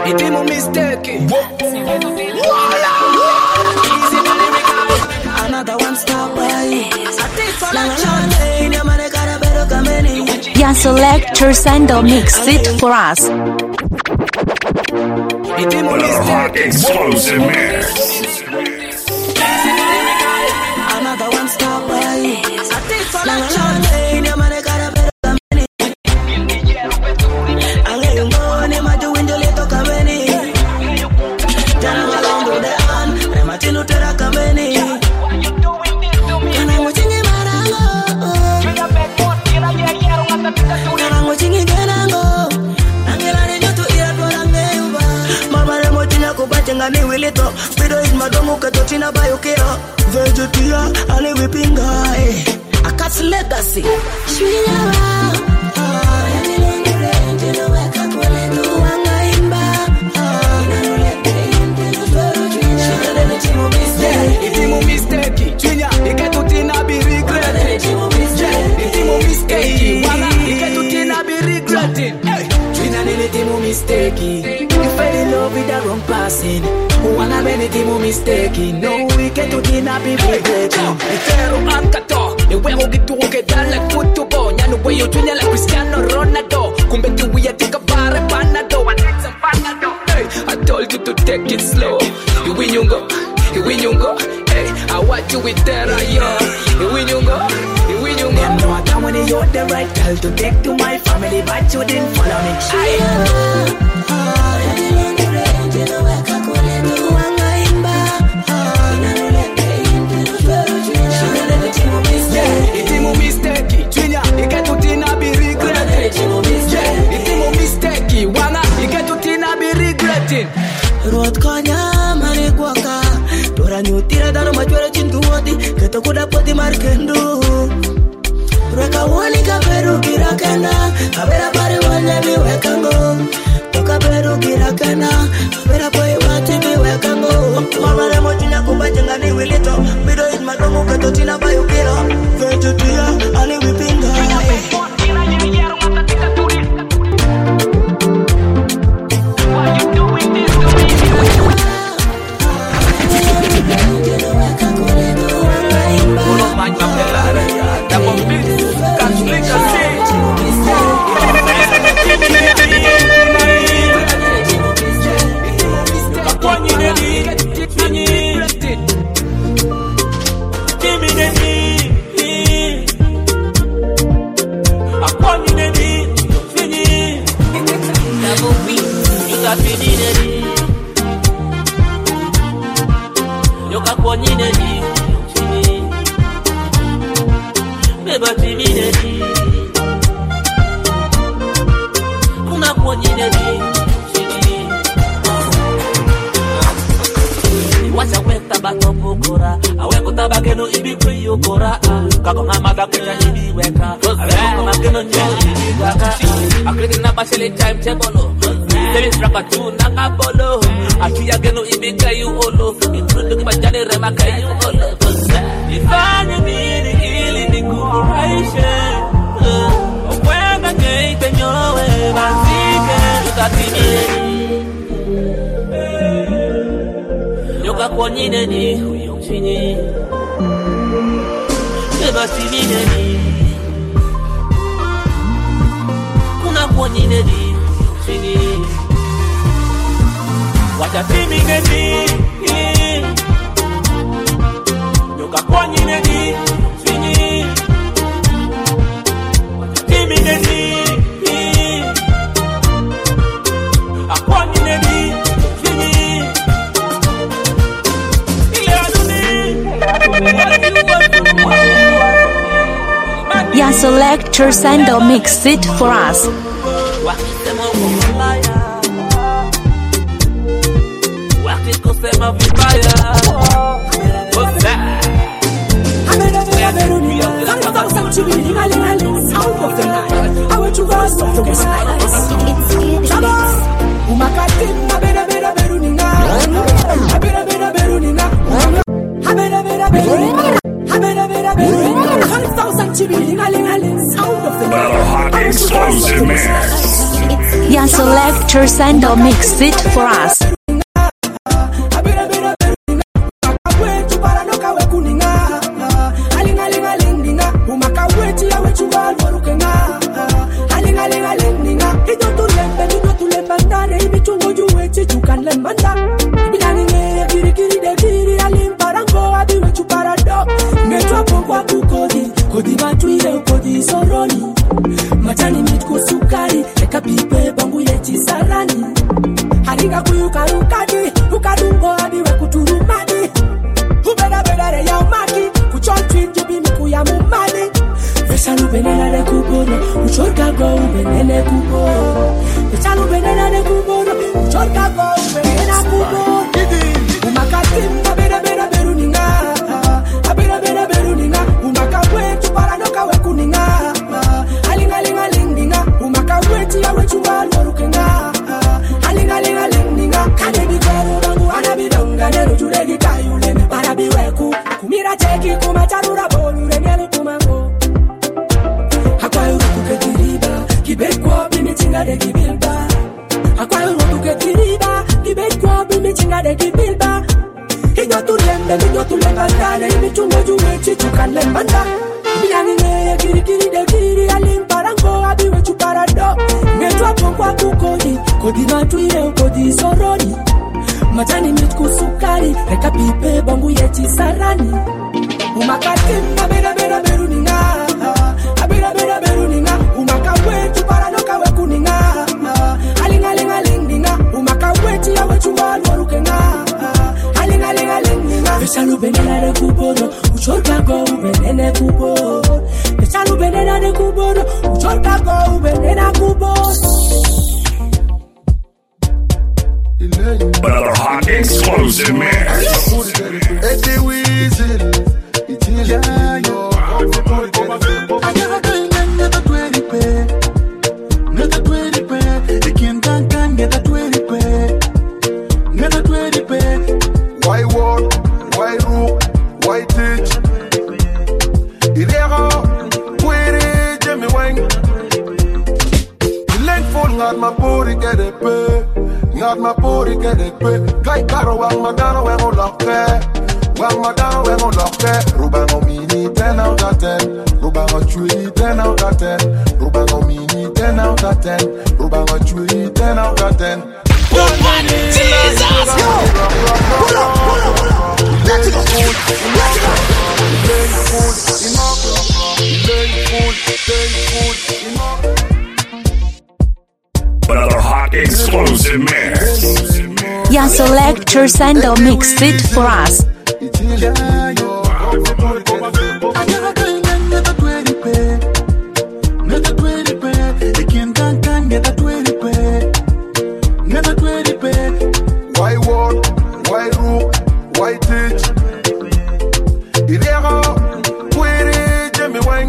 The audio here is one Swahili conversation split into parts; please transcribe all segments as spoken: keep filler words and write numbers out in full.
It ain't no mistake. Voila. Easy the lyrical. Another one stop by. Yan Select Sando mix it for us. It ain't no mistake. Explosive mix. Another one stop by. Ngani wilito Pido is madomu katotina bayokera Vegetia ale wipinga Akas legacy Shwiyawa Yani longure Ndino weka kule Nuwanga imba Nanulete Ndino swero chwinya Shidane timu mistake Itimu mistake Chwinya Iketutina be regretting Itimu mistake Wala Iketutina be regretting Chwinya nilitimu mistake You fell in love with the wrong person. Wanna many timu mistake. No weekend to dinner be regretting. Itero ankato. The way we get to get down like football. Nyano way you junior like Cristiano Ronaldo. Kumbe tu we take a bar and panado. I need some panado. Hey, I told you to take it slow. You win you go. You win you go. Hey, I want you with terror, yo. You win you go. You win you go. Them know I don't want you're the right girl to take to my family, but you didn't follow me. Itimu mistake, Chwinya, iketutina be regretting. Itimu mistake, Wana, iketutina be regretting. Ruot konya mani kwaka Tora nyutira dano machwere chintu woti Keto kuda poti markendu Rweka wani kaperu kirakana Kabera pari wanya biwekango Toka peru kirakana Kabera pari wati biwekango Mamare mochinya kubajenga ni wilito Bido is madomu keto tina bayukira Vegetia ali wipinga Yan Select Sando mix it for us. Explosive mix. Yan Selector Sando mix it for us. Matani mitku sukari, eka pipe bangu yechi sarani. Haringa kuyuka rukadi, ukadungo hadi we kuturumadi. Ubeda beda re ya umaki, kuchonchi njibi miku ya mumadi. Vesalu benena de kubono, uchorka go ubenene kubono. Vesalu benena de kubono, uchorka go ubenena kubono. Umakatimba beda beda beruninga, abeda beda beruninga. Umakabwe chuparanoka we kuninga. Kumira cheki kumacharura bolure nyelu kumango. Hakwayo rutuke kiriba, kibekwa bimichinga de kibilba. Hakwayo rutuke kiriba, kibekwa bimichinga de kibilba. Hinyo tulembe, hinyo tulemba ndane, imichungo juwe chichuka lembanda. Biyanine kiri kiri de kiri alimbarango abiwe chuparado. Netwa pongwa kukodi, kodi matuire kodi soroni. Matani mitku sukari, eka pipe bangu yechi sarani. Umakatimba beda beda beruninga, abeda beda beruninga. Umakawe chuparanoka we kuninga, alinga linga lingdinga. Umakawe chia we chumba warukenga, alinga linga lingdinga. Vesalu benena de kubono, uchorka go ubenene kubono. Vesalu benena de kubono, uchorka go ubenena kubono. Another hot explosive mix. It's the Weezy. It's the yeah, yo. I never can get a twenty pay. Get a twenty pay. The king can can get a twenty pay. Get a twenty pay. Why walk? Why rook? Why teach? Ilera, where Jimmy Wang? The length full on my body get a pay. Not my body get it pay. Guy caro wang madano wang on lock there. Wang madano wang on lock there. Ruban on mini ten out of ten. Ruban on tree ten out of ten. Ruban on mini ten out of ten. Ruban on tree ten out of ten. Jesus! Yo! Pull up, pull up, pull up! Let's go! Let's go! Another hot explosive mix. Ya Selector Sando mix it for us. Why walk? Why rook? Why teach? Ilera, where Jimmy Wang?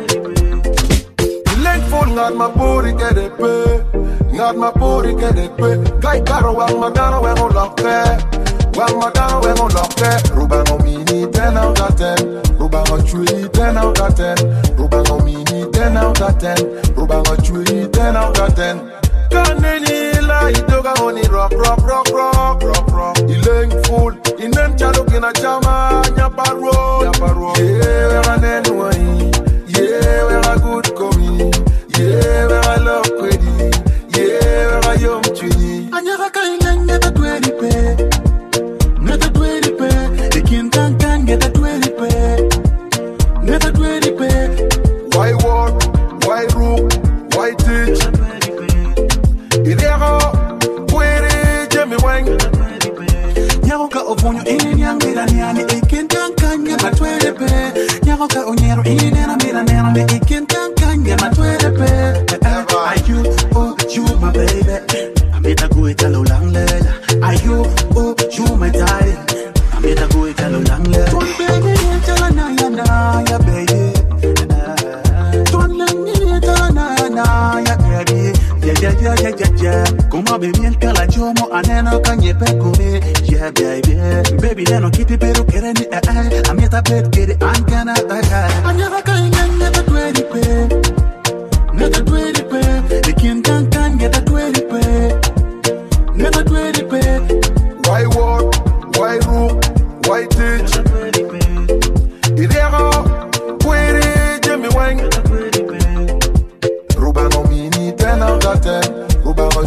Length full, not my body get it pay. Not my body get it pay. Guy caro wang madano wang on lock there. Wang madano wang on lock there. Ruban on mini ten out of ten. Ruban on tree ten out of ten. Ruban on mini ten out of ten. Ruban on tree ten out of ten. Kaneni la idoga oni rock rock rock rock rock rock. Ileng full inen chalo kina chama nyaparo nyaparo. Yeah, we are nenwai. Yeah, we are good komi. Yeah, we are love kwedi. Yeah, we are yom chini. Anyaka kaineng get a twenty pay. Get a twenty pay. The king can can get a twenty pay. Get a twenty pay. Why walk? Why rook? Why teach? Ilera, where Jimmy Wang? Nyaroka oponyo ini nyangera nyani ikin kankanya matwele pe. Nyaroka onyero ini nena mira nena me ikin kankanya matwele pe. Are you, oh, you my baby? I made a go italo lang lela. Are you, oh, you my darling? I made a go italo lang lela. Don't baby, italo na ya na ya baby. Don't let me italo na na ya baby. Yeah, yeah, yeah, yeah, yeah, yeah. Como baby el calachomo aneno kanye pekome. Yeah, baby, baby neno kiti pero kereni eh eh. Amieta pet kere ankana eh. Anyaka kanya get a twenty pay. Get a twenty pay. The king can can get a twenty pay.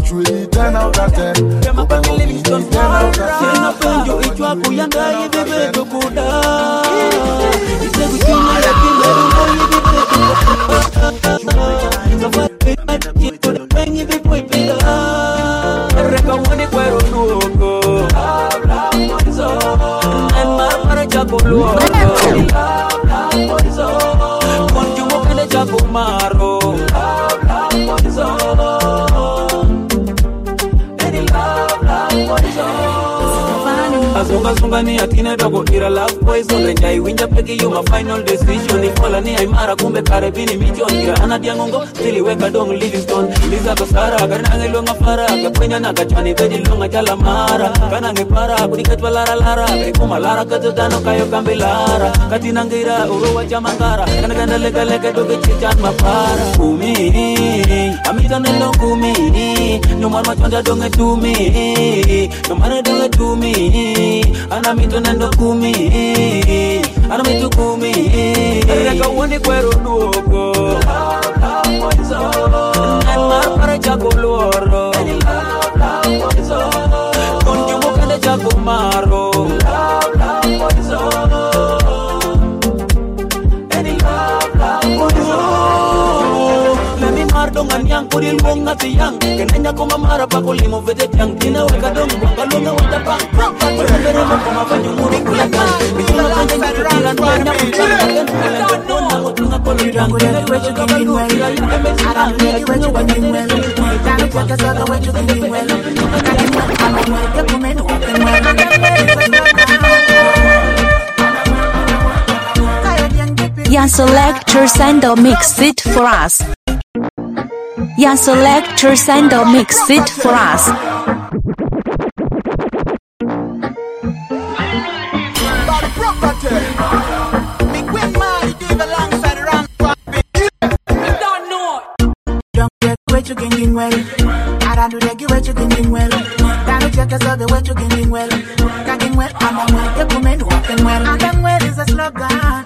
truly ten out of ten. Ruben Omini ten out of ten. Sina penjo ichwa kuyanga yibebe tokuda. Ise kuchina ya kimero yibebe pengi bipoi pila. Reka wani kwero nuoko. Enmar para chako luoko. Konjumo kende chako maro. Azunga zunga ni atine dogo ira love poison. Renjai winja peki you my final decision. Ifola ni aimara kumbe karibini mijon. Ira anadiangongo stili weka dong Livingstone. Liza kosara karina ngelonga fara. Kapenya na kachani veji longa jala mara. Kana ngepara kudikatwa lara lara. Berikuma lara katutano kayo kambi lara. Katina ngira uruwa chamangara. Kana ganda lega lega doge chichan mapara. Kumi amita nelo kumi. Nyumar machonda donge tumi. Nyumar donge tumi. Ana mito nendo kumi. Ana mito kumi. Reka wani kwero nuoko. Enmar para chako luoro. Konjumo kende chako maro. Dongan yang kuril wong na tiyang kenanya ko mamara pa ko limo vete yang tinaweka dong kalunga wata pa pero mo ko mafanyo muri kulagan bitula ka den kilan kanya kulagan kulagan don na utunga ko lidang kaya kwechu kini well ara kwechu kini well dano chaka saga kwechu kini well kani mo ama mo ke kumeno ke well Ya Selector Sando mix it for us. Ya Selector Sando mix it for us. Don't get what you getting well. I don't do that, get what you getting well. Don't check us out the way you getting well. Getting well, I'm on well. Get women walking well. I'm done well is a slogan.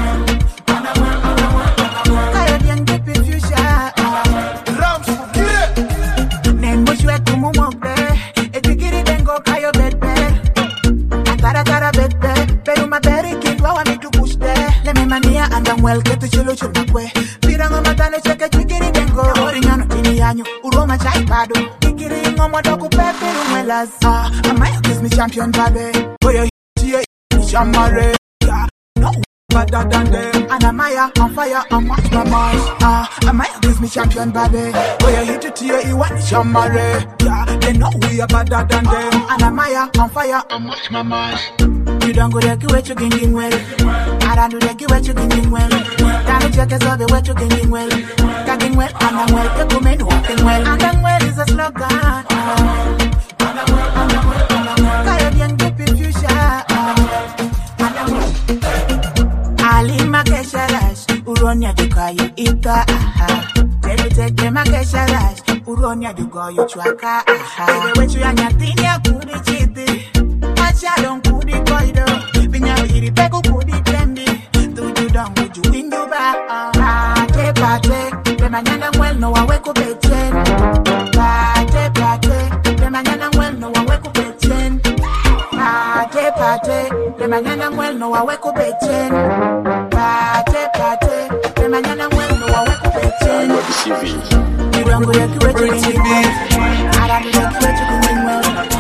And I'm well, get the chilo chulakwe. Piranga matane cheke chikiri dengo. Oriñano tini año, uroma chai pado. Kikiri ngomo doku pepe rumelas. Ah, Amaya kiss me champion babe. Oh yeah, yeah, chamare. Yeah, no better than them. And Amaya on fire, I'm much my march. Ah, Amaya kiss me champion babe. Oh yeah, hit it here, you want chamare. Yeah, they know we are better than them. And Amaya on fire, I'm much my march. You don't go there, get what you getting well. I don't do that, get what you getting well. Can't check us out the way you getting well. Getting well, and I'm well, get women walking well. And I'm well is a slogan. And I'm well, and I'm well, and I'm well. Caribbean deep in future. And I'm well. Ali Makesharash, Uronia Dukayu Ika, aha. Tell you take them Makesharash, Uronia Dukayu Chwaka, aha. Baby, what you and your thing, ya kuri chiti. Don't put it koido. Binya iri peko put it trendi. Do you down would you win you back? Pate pate. The manana well no I wake up at ten. Pate pate. The manana well no I wake up at ten. Pate pate. The manana well no I wake up at ten. Pate pate. The manana well no I wake up at ten. You don't go to the pretty well. I don't go to the well.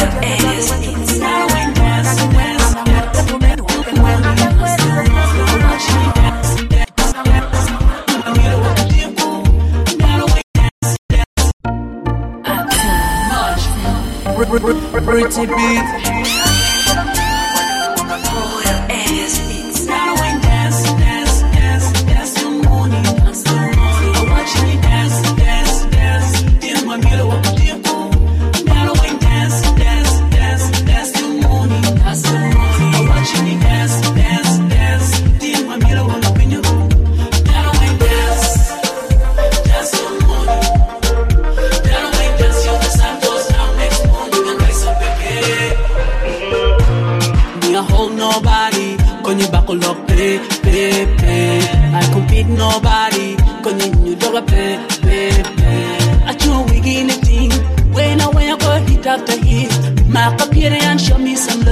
Pretty beat.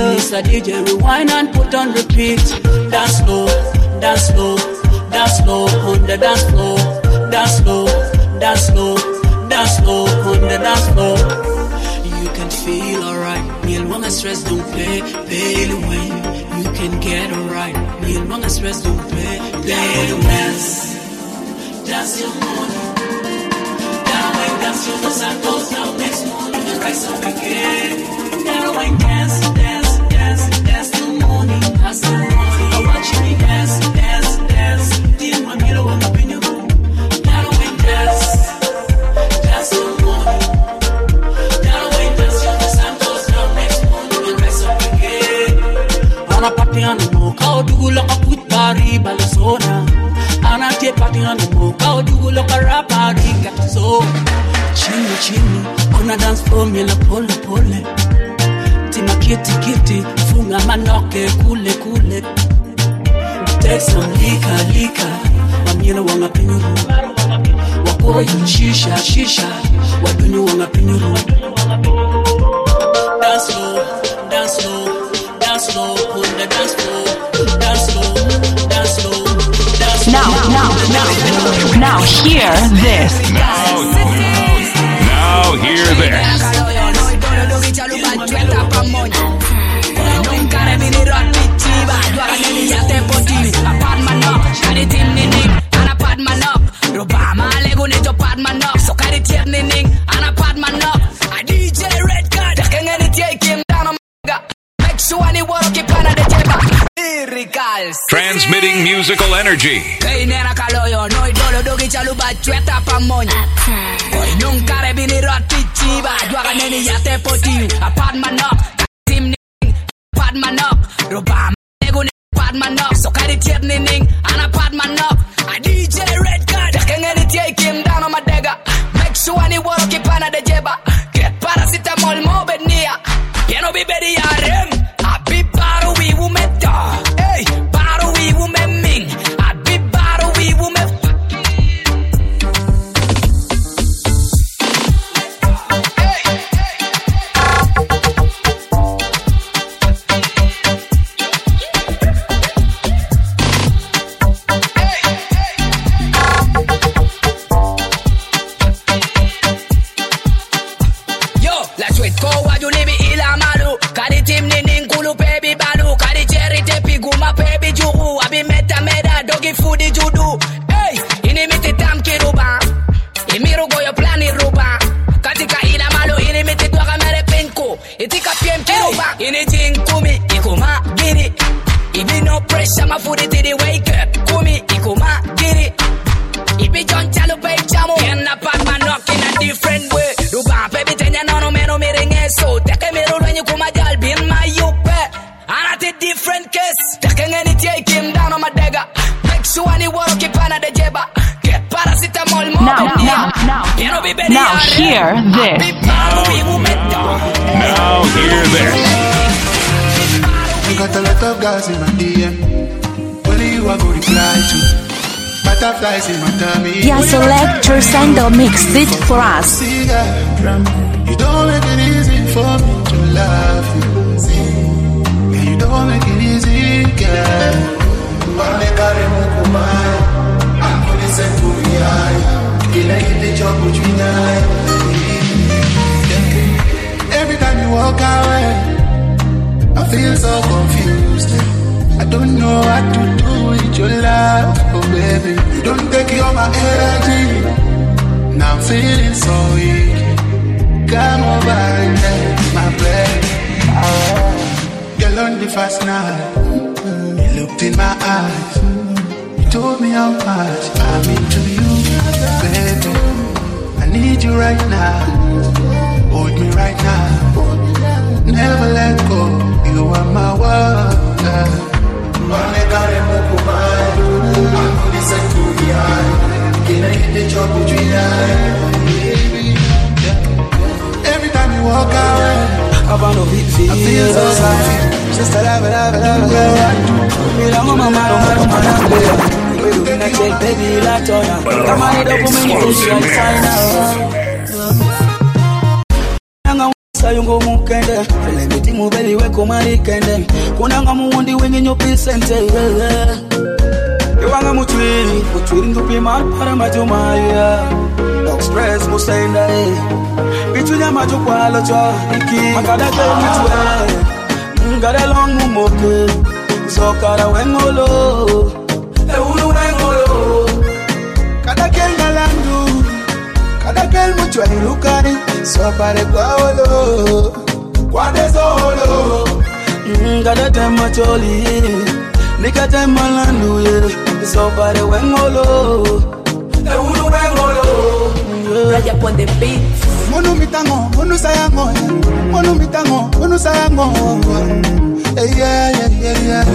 Mister D J, rewind and put on repeat. Dance slow, dance slow, dance slow on the dance floor. Dance slow, dance slow, dance slow on the dance floor. You can feel alright. Meal long as stress don't pay, pay the way. You can get alright. Meal long as stress don't pay, pay the dance. Dance your morning. Down and dance till the sun goes down next morning and rise up again. Down and dance, dance, dance, dance till morning, dance till morning. I watch me dance, dance, dance. Till my mirror will up in your room. Down and dance, dance till morning. Down and dance till the sun goes down next morning and rise up again. On a party on the moon, how do you look up with Barry Balazona? And I take party on the book. How do you look a rap party? Get so chimney, chimney. On a dance floor, me la pole, pole. Tima kitty, kitty. Funga manoke, kule, kule. Take some liquor, liquor. Mamina wanga pinuru. Wako yu shisha, shisha. Wadunu wanga pinuru. Dance slow, dance slow, dance slow. On the dance floor, dance slow, dance slow. Now, now, now, now hear this. Now, now hear this. Transmitting musical energy. Now hear this. Now, now hear this. I got a lot of guys in my D M. Only you I go reply to. Butterflies in my tummy. Yeah, selector Sando mix it for us. You don't make it easy for me to love you. And you don't make it easy, girl. I'm gonna send to me high. Can I get the job between us? Every time you walk away, I feel so confused. I don't know what to do with your love, oh baby. You don't take all my energy. Now I'm feeling so weak. Come over and take my breath. Girl on the first night, you looked in my eyes. You told me how much I'm into you, baby. I need you right now. Hold me right now. Never let go. You are my world. Every time you walk away, I feel so sorry. Just a love, love, love, love. Me love my mama, mama, mama. We do not check, baby, la tona. Come on, it up for me, it's like sign out. sayungo mukende Elemiti mubeli weko marikende Kuna nga muwundi wenye nyopi sente Iwanga mutwiri Mutwiri ndupi marpara majumaya Dog stress musenda Bitunya maju kwa locha Iki Makada ke mutwe Ngare long mumoke Zokara wengolo Eulu wengolo Kada kenga landu Kada kel muchwa nilukari Sopare kwa olo Kwa desolo Kada tema choli Nika tema landu ye Sopare wengolo Eulu wengolo Raya pon the beat Monu mitango, monu sayango Monu mitango, monu sayango Hey yeah yeah yeah yeah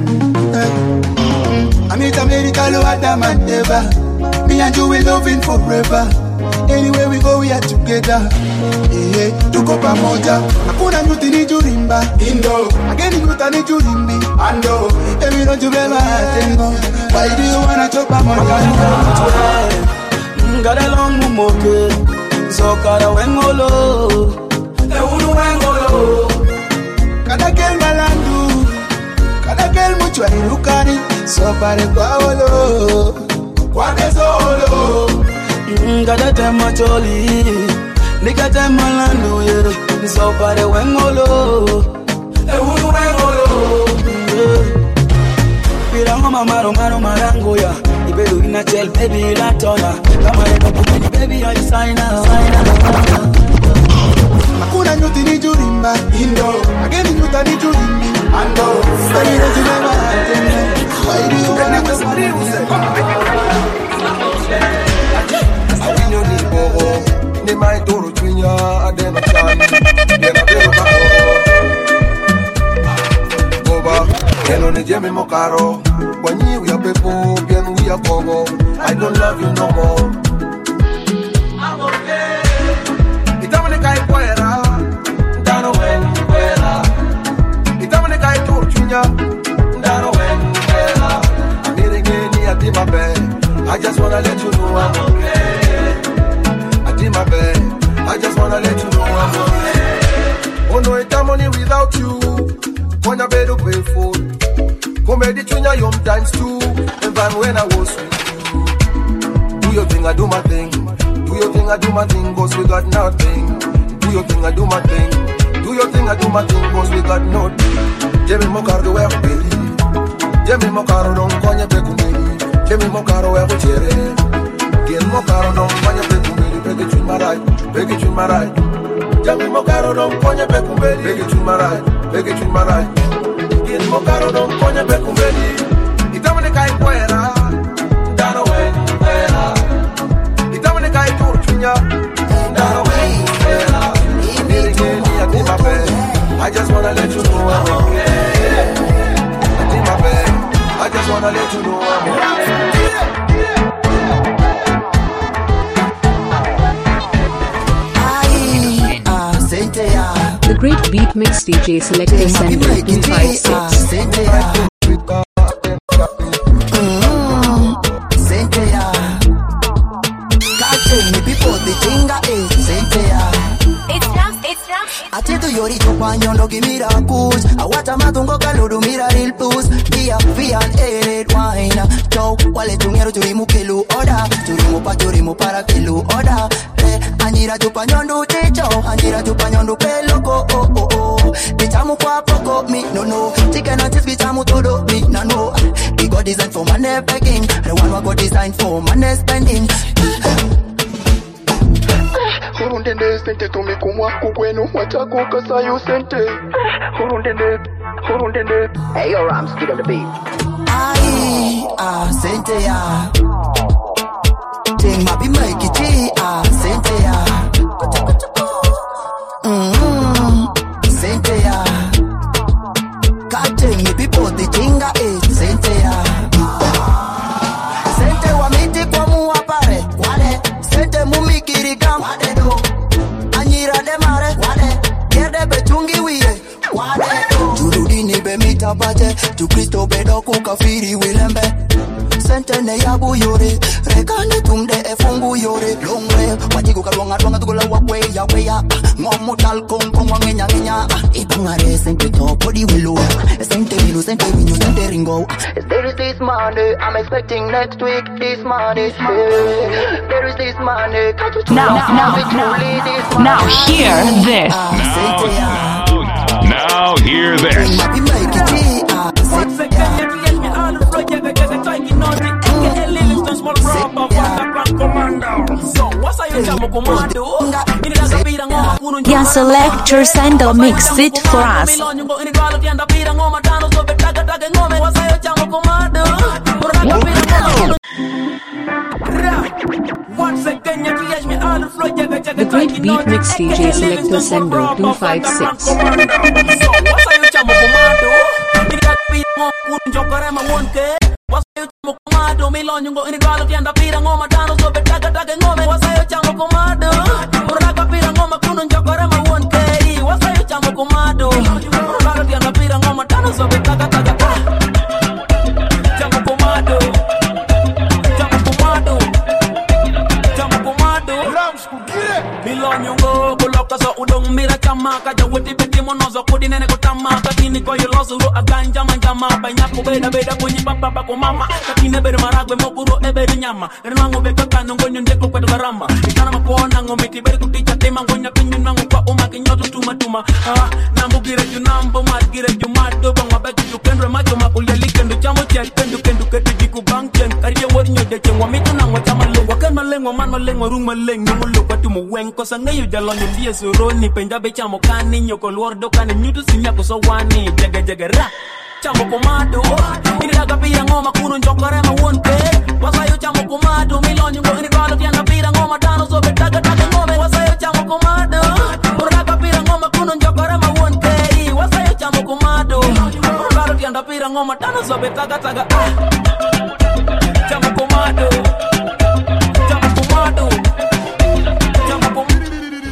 hey. I meet America, lo Adam and Eva Me and you will loving forever Anywhere we go we are together hey, hey. Tuko pamoja Hakuna nyuti ni jurimba Indo Ageni nyuta ni jurimbi Ando Emi no jubeba tengo Why do you wanna chop pamoja Ngare long mumoke Zokara wengolo Eulu wengolo Kada kel malandu Kada kel muchwa ilukani Sopare kwa olo Kwa desolo Kada tema choli Nika tema landu ye Sopare wengolo Eulu wengolo Pira ngoma maro maro marango ya Ibedu ina chel baby la tona Kama eno kumeni baby I sign up Makuna nyuti ni jurimba Indo Ageni nyuta ni jurimbi Ando Sani na jumema atene Wairi ugana kasari Awinyo ni boho Ni maitoro chwinya Adena chani Yena bero kao Goba Keno ni jemi mokaro Wanyi uya pepo Bien uya kogo I don't love you no more I'm okay Itamane kai kwera Ndano wen kwera Itamane kai toro chwinya Ndano wen kwera Amirigeni ati mabe I just wanna let you know I'm okay Ati mabe I just wanna let you know I'm okay Oh no itamone without you Konya bedu payful Comedy Chunya yom times two And then when I was with you Do your thing, I do my thing Do your thing, I do my thing Cause we got nothing Do your thing, I do my thing Do your thing, I do my thing Cause we got nothing Jemi mokardo we kubeli Jemi mokaro don konye pe kumeli Jemi mokaro we kuchere Gien mokaro don konye pe kumeli Peke chun marai, peke chun marai Jemi mokaro don konye pe kumeli Peke chun marai, peke chun marai Gien mokaro don konye pe kumeli Itamane kai kwera Ndano wen kwera Itamane kai turu chunya Ndano wen kwera Mirigeni ati mabe I just wanna let you know I'm okay Ati mabe I just wanna let you know I'm okay The Great Beat Mix D J Selector Sender two five six. Yori chupanyondo kimira kuch Awata matungo kaludu mira real plus Bia via ere wine Chow wale tungero turimu kelu oda Turimu pa turimu para kelu oda Eh anjira chupanyondo techo Anjira chupanyondo peloko oh oh oh Bichamu kwa poko mi no no Chicken and cheese bichamu todo mi no no We got design for money begging The one we got design for money spending Urundende sente tumi kumwa kukwenu Wachako kasayu sente Urundende, urundende Hey yo Rams, get on the beat Aye, ah, sente ya Ting mabi make it ah, sente ya Mmm, sente ya Captain, me people the tinga eh, sente ya Sente wa miti kwa muwa pare Wale, sente mumi kirigam Wale do Anyira de mare Wale, yerde bechungi wiye Wale do Jurudini be mita baje Tu Kristo bedo kukafiri wilembe Sente ne yabu yore Rekane tumde efungu yore Long way Wajigu kalwanga twanga tukula wakwe ya weya Ngomo tal con con ngenya ngenya. Ikungare sente to podi willow. Sente vino sente vino sente ringo. There is this money, I'm expecting next week. This money, there is this money. Now, now, now, now hear this. Now, now hear this. Your selector Sando mix it for us. The Great Beat Mix D J Selector Sando two five six. Kaja weti beti monozo kodi nene kutama Katini kwa yulosu ro aganja manjama Banyaku beda beda kunyi papa bako mama Katine bede maragwe mokuro ebedi nyama Renango beka kano ngonyo ndeko kwetu garama Ikana makuona ngomiti bede kuticha tema Ngonya kinyu nango kwa uma kinyotu tuma tuma Nambu gire ju nambu mat gire ju mado Bangwa beki ju kendre macho makulia likendu Chamo chen kendu kendu ketu jiku bang chen Kariye wori nyode chen wamitu nango chama lengwa Ken malengwa man malengwa rung maleng Nungu lukwa tumu weng Kosa ngayu jalonyo ndiye suroni Penjabe chamo kani nyoko luordo kani nyutu sinyako so wani Jage jage ra Chamo komado Ini daga pira ngoma kuno njokore ma wonke Wasayo chamo komado Milonyo ngo ini kalo tianga pira ngoma Dano sobe daga daga ngome Wasayo chamo komado Uro daga pira ngoma kuno njokore ma wonke Wasayo chamo komado Uro kalo tianga pira ngoma Dano sobe daga daga Chamo komado Chamo komado Chamo komado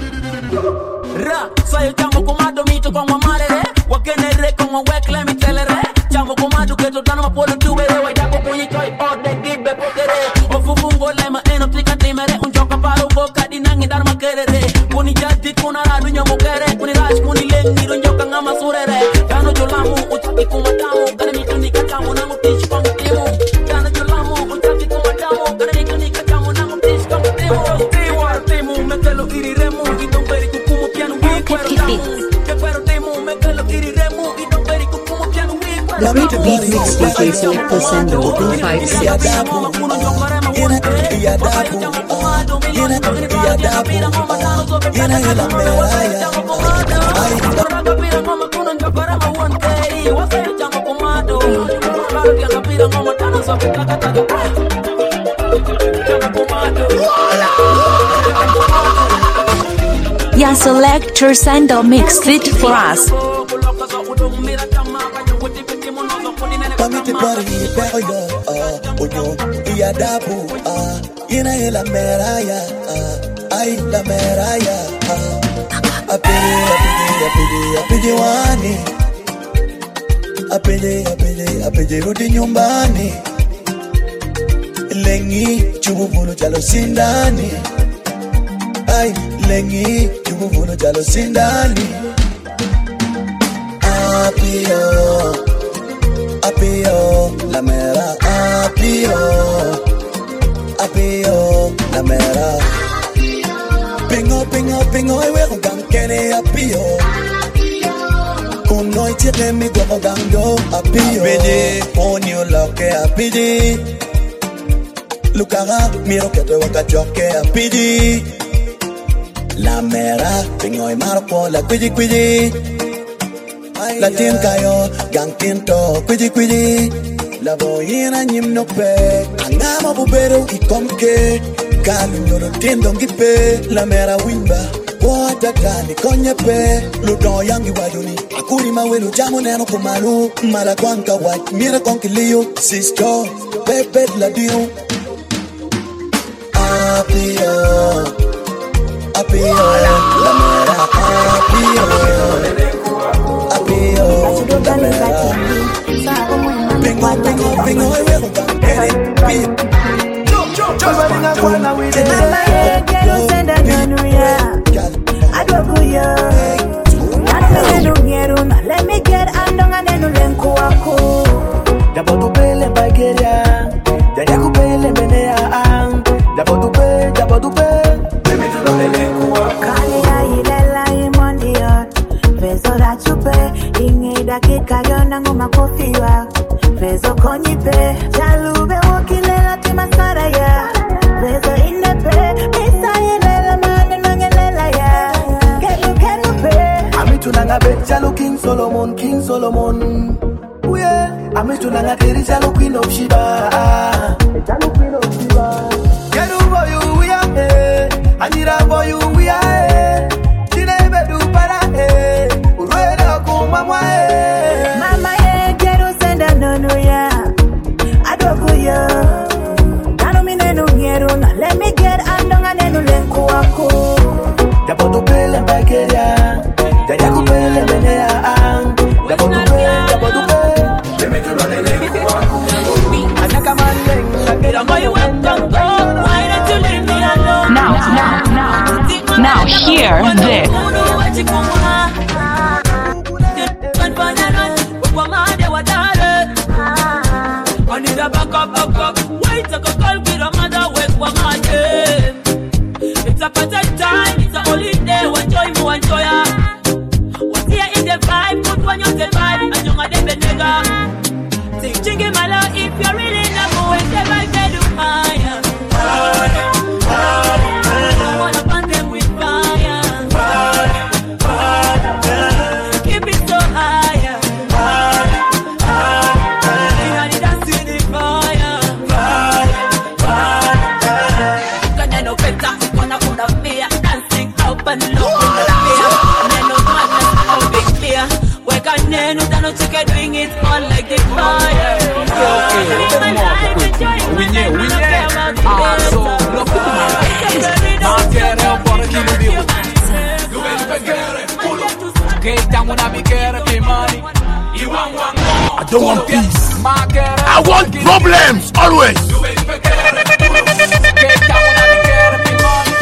Ra, sayo chamo komado mito kwa mamalere Wakenere kwa wekle mitelere Chamo komado keto dano mapolo tubere Waidako kunyi koi ode gibe potere Ofufungo lema eno tlika timere Unjoka paro boka dinangi dar makerere Kuni jati kuna radu nyomo kere Kuni rash kuni lengi runjoka ngama surere Kano jolamu uchaki kumatamu Kane mitu nikatamu nangu tishi kwa mtimu Kano jolamu uchaki kumatamu Kane mitu nikatamu nangu tishi kwa mtimu Tiwa timu metelo iriremu Idomberi kukumu pianu wikwero tamu Kekwero timu metelo iriremu Idomberi kukumu pianu wikwero The Great Beat Mix D J Selector Sando two five six. Your selector Sando mix it for us. Pamiti pari peyo ah oyo iya dabu ah ina la meraya ah ai la meraya ah apede apede apede apede wani apede apede apede rudi nyumbani lengi chubuvulu jalo sindani ai lengi chubuvulu jalo sindani apio Apio, la mera, apio, apio, la mera. Pingo, pingo, pingo, I will gang kene apio. Kuno ichete mi guapo gangdo apio. Apide, ponyo loke apide. Lukara, miro que te waka joke apide. La mera, pingo y marpo la cuidi cuidi. La tien kayo, gang tinto, kwiji kwiji. La boyina nyim no pe. Angama bubero ikomke. Kalu nyoro tiendo ngipe. La mera wimba, wata gani konye pe. Ludo yangi wayuni, akuri mawelu jamu neno kumalu. Mala kwanka white, mira konki liyo. Sisto, pepe la dio. Apio, apio, la mera apio. I Adokuyo Nanu ngeru na let me get andonga nenu lenku wako Dabo tu pele bageria Dada ku pele menea ang Dabo tu pe, dabo tu pe Baby tu no lenku wako Kali ya ilela imondio Vezo da chupe Inge da kikayo nangu makofiwa Vezo konyipe Jalube wokilela timasara ya Vezo inepe Misa ilela mane nangelela ya Kelu kelu pe Amitu nanga Jalo King Solomon, King Solomon Ooh yeah Amitu nanga Keri Jalo Queen of Sheba Jalo Queen of Sheba Geru boyu we are eh Anira boyu we are eh Dinebe du para eh Urwela kumamwa eh Mama ye geru senda nonu ya Adokuyo Nanu minenu ngeru na let me get andonga nenu lenku wako Dabo tu pele bageria Dada ku pele menea ang Dabo tu pe, dabo tu pe Deme tu no le lenku wako Anaka mandeng Now, now, now, now hear this. It's a perfect time, it's a holiday, what joy you enjoy. What's here is the vibe, put one you the vibe, and you're the nigga. Sing chingy my love, if you're really not going, the vibe they do higher. Fire, fire, I wanna burn them with fire. Fire, fire, keep it so higher. Fire, fire, you had it dance in the fire. Fire, fire, gonna know better, gonna put up me dancing up and low. Doing it on like the fire. We knew, we knew. Ah, so look at ma quiere por aquí lo digo. Que estamos na biquera de money. I don't want peace. I want problems always. Que estamos na biquera de money.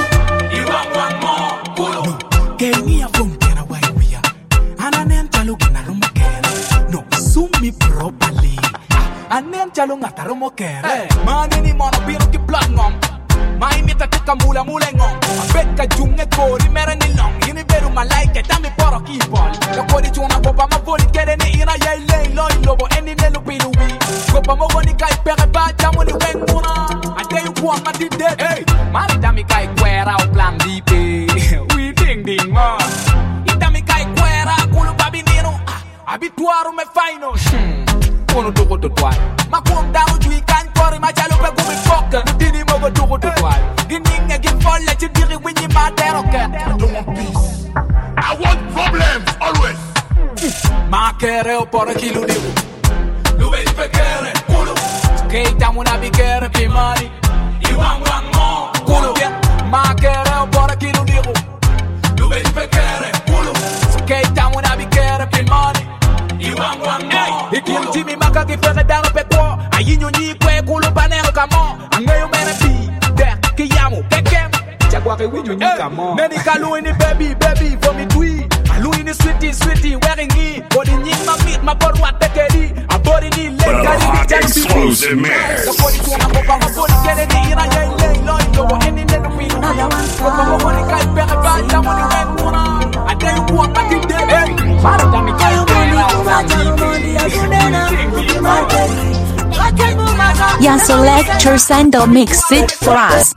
Que ni a frontera why we are. Ananenta lugina rumba. Me properly. And then chalong at Romokere. Man, any man of being to blood ngom. My mita took a mula mulengong. I bet a junga cody merany long. You never my like it. I'm a poro keyball. The body to my papa, my body get any in a yay lay loy lobo. Any little bit of weed. Copa Mogonica, Peraba, Jamoni Wenguna. I tell you what, I did that. Hey, Maritamica, where out plan deep. We ding ding, man. Itamica, where I could babinino. Abituaro me final. Ono dogo to twal. Ma kom down to we can for ma chalo pe go me fuck. Dini mo go dogo to twal. Dini ngeke fall let you diri when you matter okay. I don't want peace. I want problems always. Ma kere o por kilo digo. Lu ve pe kere culo. Que estamos na biquera pe money. I want one more. Culo. Ma kere o por kilo digo. Lu ve pe kere culo. Que estamos na biquera pe money. Hey, kill Jimmy Maka ki fere daro pe kwa. Ayinyo ni kwe kulo panero kamo. Angayo mene pi, der, ki yamu, pekem. Chakwa ke winyo ni kamo. Meni kalu ini baby, baby, for me tui. Alu ini sweetie, sweetie, wearing ni. Body ni ma meet, ma body what tekeri. A body ni leg, kari ni jani explosive mix. The body to ma boba, ma body kere ni ina yay lay loy. Lobo any little bit. Kopa mo body kai pere ba, jamoni wenguna. I tell you what, I did that. Hey, fara dami kai pere. Yan Selector Sando mix it for us.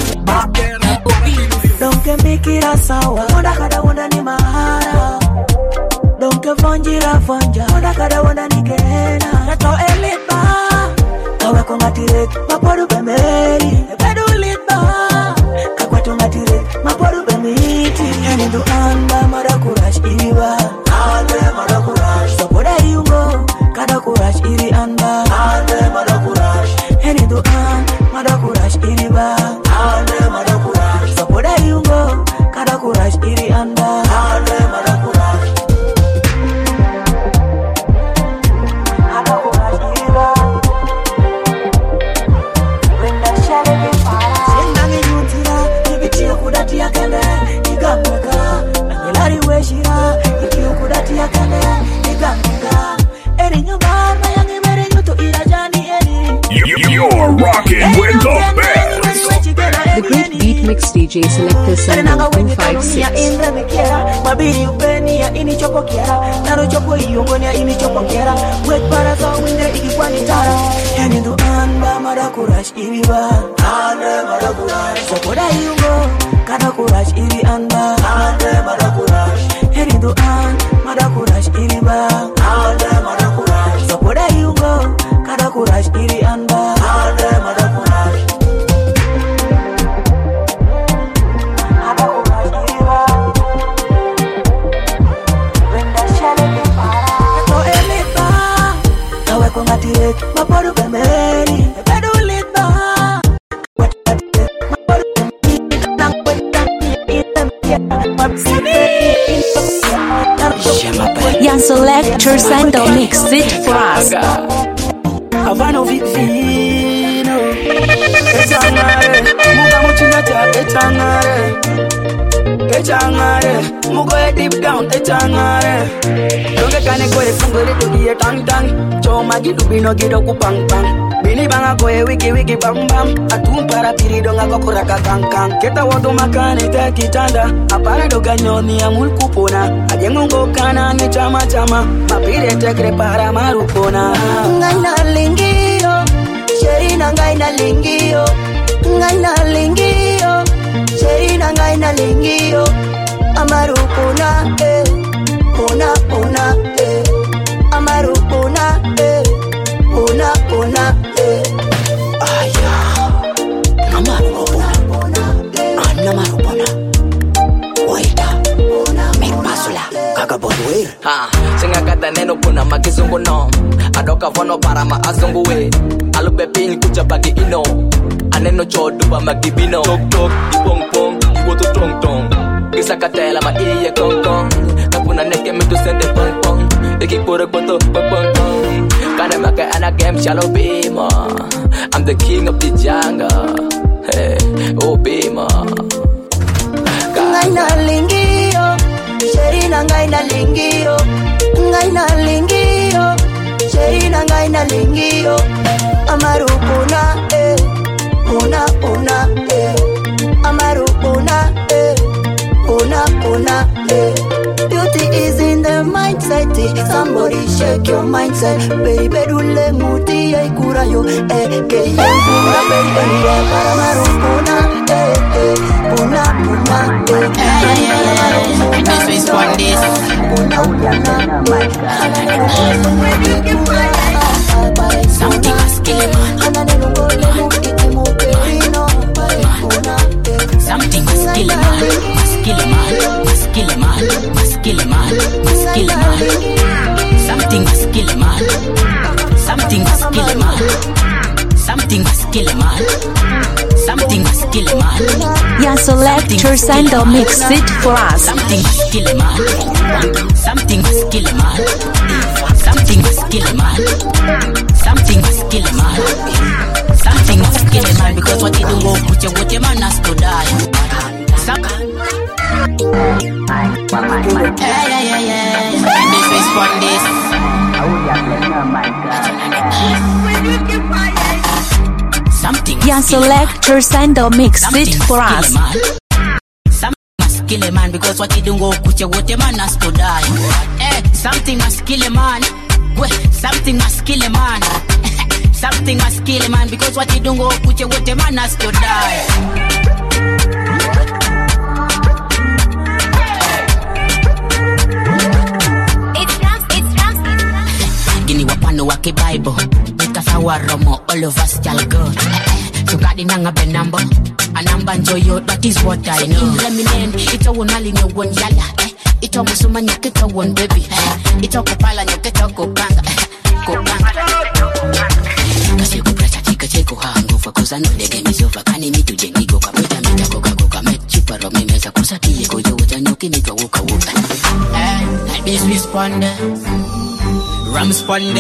Don't get me kira sawa. Wanda kada wanda ni mahara. Don't get fonjira fonja. Wanda kada wanda ni kena. Nato elipa. Kawe kongatire. Maporu bemeri. Bedu lipa. Kakwetu ngatire. Maporu bemiti. Yani ndo anda marakurash iwa. Ande marakurash. Sopoda yungo. Kada kurash iri anda. Ande marakurash. Yani ndo anda marakurash iri ba. Ande marakurash. Sopoda yungo. Kada kurash iri anda. Ande marakurash. Kada kurash iri ba. Wenda shale bifara. Sendangi yuntira. Ibichia kudatia kende. Igamweka. Nangilari we shira ikiu kudati ya kane igangunga erinyo barna yangi merenyo to irajani eri. You're rocking with the best. The Great Beat Mix D J Selector Sando two five six. Mabiri upeni ya ini chopo kiera naro chopo iyongoni ya ini chopo kiera wet para za winde ikikwani tara yani ndo anda mara kurash iriba ande mara kurash sopoda iyongo kada kurash iri anda ande mara kurash yani ndo anda mara kurash iriba ande mara kurash sopoda iyongo kada kurash iri anda ande mara kurash. Maporu bemeri, bedu litba. Yan Selector Sando mix it for us. Avano vivino, etangare, muga muchingata etangare, etangare, mugo deep down etangare. Donge kane kore fungole to giye tang tang, choma gidu bino gido kupang pang. Bini banga koe wiki wiki bam bam, atum para piri donga kokura kakang kang. Keta wado makane te kitanda, apara doga nyoni ya mulkupona. Ajengongo kana ni chama chama, mapire tekre para marupona. Ngaina lingio, sherina ngaina lingio, ngaina lingio, sherina ngaina lingio, amarupona eh, pona pona eh, amarupona eh, pona pona eh. Aya, amarupona, anamarupona, waita, make basula, kagabonwir. Ha, singa kata neno puna makizungu no. Adoka vono para ma azungu we. Alube pin kucha bagi ino. Aneno chodu ba magibino. Tok tok, pong pong, iwoto tong tong. Kisa katela ma iye kong kong. Kapuna neke mitu sende pong pong. Iki pura koto pong pong pong. Kana maka anak game shallow bima. I'm the king of the jungle. Hey, oh bima. Ngaina lingio, sherina ngaina lingio, ngaina lingio, sherina ngaina lingio, amarupuna eh, puna puna eh, amarupuna eh, puna puna eh. Beauty is in the mindset, somebody shake your mindset. Baby dule muti ay kurayo eh, que yo pura baby para marupuna eh, eh, puna puna eh. This is one this. Something must kill a man. Something must kill a man. Must kill a man. Must kill a man. Must kill a man. Must kill a man. Something must kill a man. Something must kill a man. Something must kill a man. Something must kill a man. Yan Selector Sando mix it for us. Something must kill a man. Something must kill a man. Something must kill a man. Something must kill a man. Something must kill a man because what you do go put your what your man has to die. Some yeah yeah yeah yeah. And this is one this. Something Yan Selector Sando mix it for us. Something must kill a man because what you do go put your what your man has to die. Eh, something must kill a man. Something must kill a man. Something must kill a man because what you do go put your what your man has to die. Gini wapano wake Bible. Kasawa romo all of us shall go. So got the nanga benambo. Anamba njoyo, that is what I know. Reminen, ito wonali no one yala. Ito musuma nyakita one baby. Ito kupala nyakita kupanga. Kupanga. Kasi kupracha chika cheko hangover. Cause I know the game is over. Kani mitu jengi go kapeta mita koka koka. Met chupa romi meza kusati yeko yo. Wajanyoki nitwa wuka wuka. Eh, like this we spawn Ram spawn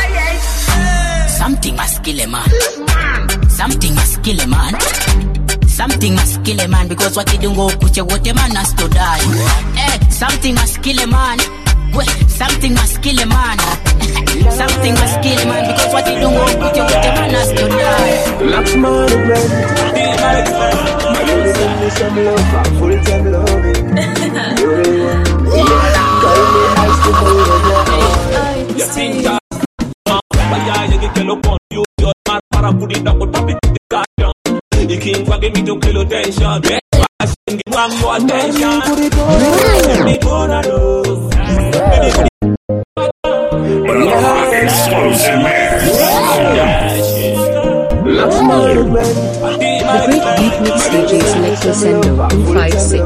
Something must kill a man. Something must kill a man. something must kill a man because what he do go put your what a man has to die. Eh, something must kill a man. Wait, something must kill a man. Something must kill a man because what he do go put your what a man has to die. Lux money, man. My baby give me some love, full time loving. You're the one. Call me nice to hold You think that Vaya, you get lo con you, your man para put it up with topic discussion. You can't forget me to kill attention. I sing it one more attention. Put it on a dose. Explosive man. The Great Beat Mix D J Selector Sendo two five six.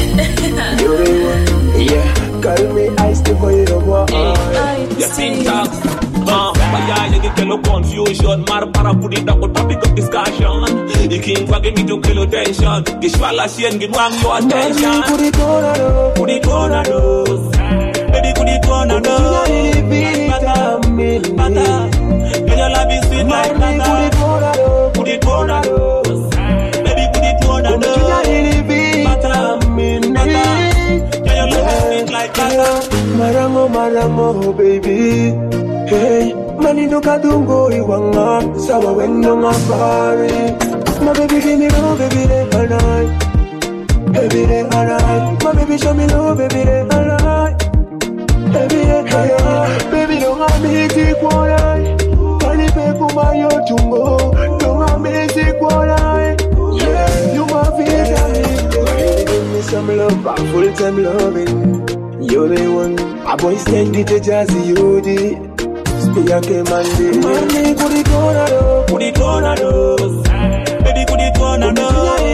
Yeah, call me ice to boy the boy. You think that Vaya, you get lo confusion. Mar para put it up with topic of discussion. You can't forget me to kill attention. Gishwala sien give one more attention. Put it on a dose. Put it on a dose. Baby, put it on a dose. Bata, bata. Can you love me sweet like bata? Put it on a dose. Baby, put it on a dose. Bata, bata. Can you love me sweet like bata? Marango, marango, baby. Hey, mani do kadungo iwanga. Sawa wendo mafari. My baby give me love, baby, day all night. Baby, day all night. My baby show me love, baby, day all night. Baby, day all night. Baby, don't have me take one eye. Kali peku mayo tungo. Don't have me take one eye. Yeah, you my visa. Baby, give me some love, full time loving. You're the one. A boy stand it jazzy, you did. Speak a Monday. Monday, put it on a dose. Put it on a dose. Baby, put it on a dose.